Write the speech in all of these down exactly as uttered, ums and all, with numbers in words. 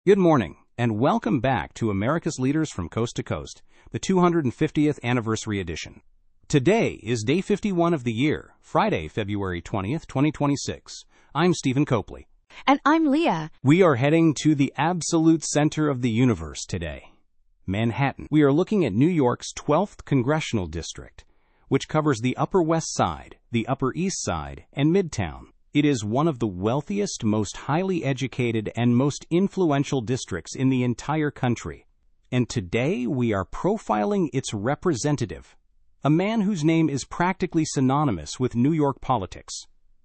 Good morning, and welcome back to America's Leaders from Coast to Coast, the two hundred fiftieth Anniversary Edition. Today is day fifty-one of the year, Friday, February twentieth, twenty twenty-six. I'm Stephen Copley. And I'm Leah. We are heading to the absolute center of the universe today, Manhattan. We are looking at New York's twelfth Congressional District, which covers the Upper West Side, the Upper East Side, and Midtown. It is one of the wealthiest, most highly educated, and most influential districts in the entire country. And today we are profiling its representative, a man whose name is practically synonymous with New York politics.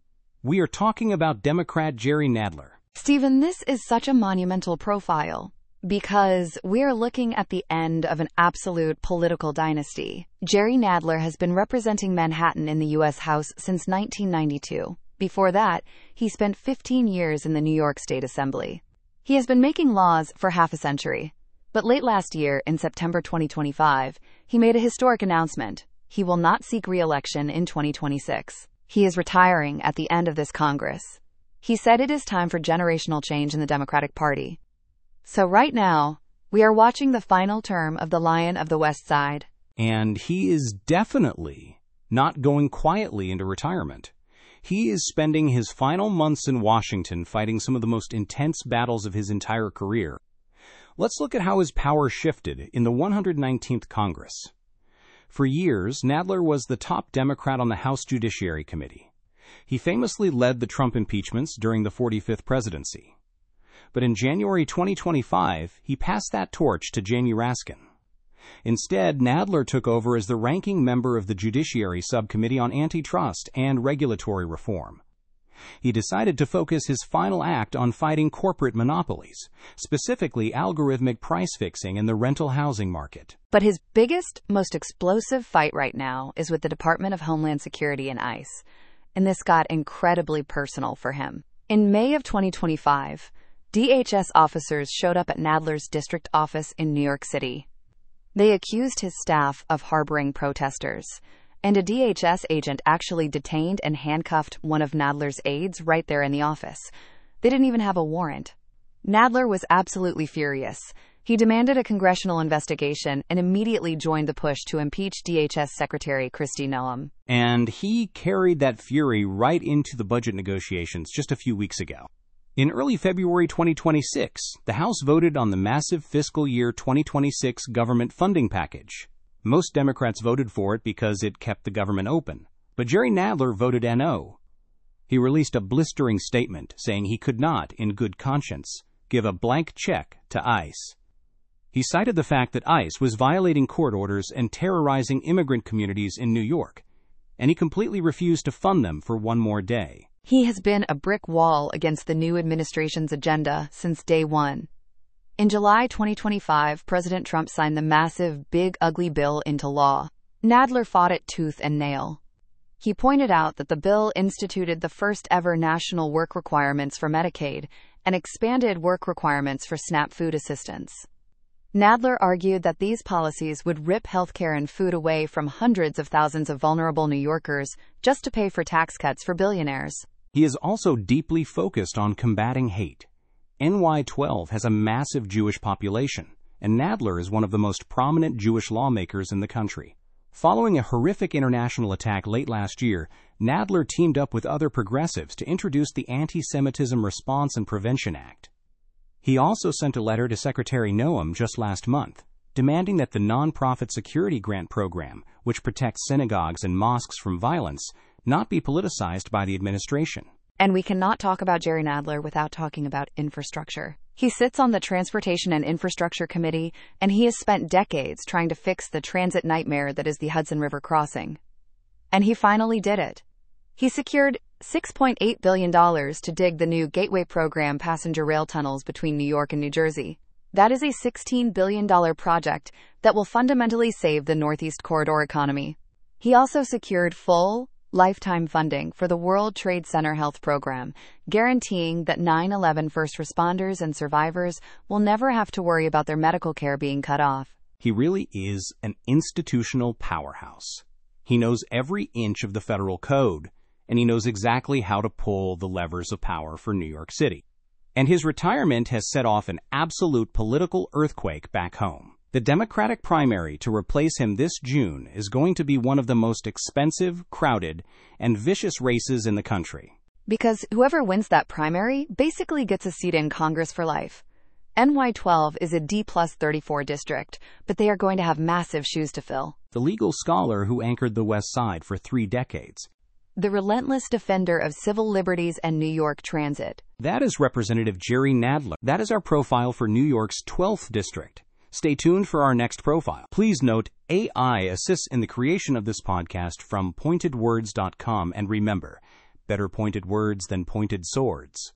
We are talking about Democrat Jerry Nadler. Stephen, this is such a monumental profile because we're looking at the end of an absolute political dynasty. Jerry Nadler has been representing Manhattan in the U S House since nineteen ninety-two. Before that, he spent fifteen years in the New York State Assembly. He has been making laws for half a century. But late last year, in September twenty twenty-five, he made a historic announcement. He will not seek re-election in twenty twenty-six. He is retiring at the end of this Congress. He said it is time for generational change in the Democratic Party. So right now, we are watching the final term of the Lion of the West Side. And he is definitely not going quietly into retirement. He is spending his final months in Washington fighting some of the most intense battles of his entire career. Let's look at how his power shifted in the one hundred nineteenth Congress. For years, Nadler was the top Democrat on the House Judiciary Committee. He famously led the Trump impeachments during the forty-fifth presidency. But in January twenty twenty-five, he passed that torch to Jamie Raskin. Instead, Nadler took over as the ranking member of the Judiciary Subcommittee on Antitrust and Regulatory Reform. He decided to focus his final act on fighting corporate monopolies, specifically algorithmic price fixing in the rental housing market. But his biggest, most explosive fight right now is with the Department of Homeland Security and ICE. And this got incredibly personal for him. In May of twenty twenty-five, D H S officers showed up at Nadler's district office in New York City. They accused his staff of harboring protesters, and a D H S agent actually detained and handcuffed one of Nadler's aides right there in the office. They didn't even have a warrant. Nadler was absolutely furious. He demanded a congressional investigation and immediately joined the push to impeach D H S Secretary Kristi Noem. And he carried that fury right into the budget negotiations just a few weeks ago. In early February twenty twenty-six, the House voted on the massive fiscal year twenty twenty-six government funding package. Most Democrats voted for it because it kept the government open, but Jerry Nadler voted no. He released a blistering statement saying he could not, in good conscience, give a blank check to ICE. He cited the fact that ICE was violating court orders and terrorizing immigrant communities in New York, and he completely refused to fund them for one more day. He has been a brick wall against the new administration's agenda since day one. In July twenty twenty-five, President Trump signed the massive Big Ugly Bill into law. Nadler fought it tooth and nail. He pointed out that the bill instituted the first ever national work requirements for Medicaid and expanded work requirements for SNAP food assistance. Nadler argued that these policies would rip healthcare and food away from hundreds of thousands of vulnerable New Yorkers just to pay for tax cuts for billionaires. He is also deeply focused on combating hate. N Y twelve has a massive Jewish population, and Nadler is one of the most prominent Jewish lawmakers in the country. Following a horrific international attack late last year, Nadler teamed up with other progressives to introduce the Anti-Semitism Response and Prevention Act. He also sent a letter to Secretary Noem just last month, demanding that the Nonprofit Security Grant Program, which protects synagogues and mosques from violence, not be politicized by the administration. And we cannot talk about Jerry Nadler without talking about infrastructure. He sits on the Transportation and Infrastructure Committee, and he has spent decades trying to fix the transit nightmare that is the Hudson River crossing. And he finally did it. He secured six point eight billion dollars to dig the new Gateway Program passenger rail tunnels between New York and New Jersey. That is a sixteen billion dollars project that will fundamentally save the Northeast Corridor economy. He also secured full, lifetime funding for the World Trade Center Health Program, guaranteeing that nine eleven first responders and survivors will never have to worry about their medical care being cut off. He really is an institutional powerhouse. He knows every inch of the federal code, and he knows exactly how to pull the levers of power for New York City. And his retirement has set off an absolute political earthquake back home. The Democratic primary to replace him this June is going to be one of the most expensive, crowded, and vicious races in the country. Because whoever wins that primary basically gets a seat in Congress for life. N Y twelve is a D plus thirty-four district, but they are going to have massive shoes to fill. The legal scholar who anchored the West Side for three decades. The relentless defender of civil liberties and New York transit. That is Representative Jerry Nadler. That is our profile for New York's twelfth district. Stay tuned for our next profile. Please note, A I assists in the creation of this podcast from pointed words dot com, and remember, better pointed words than pointed swords.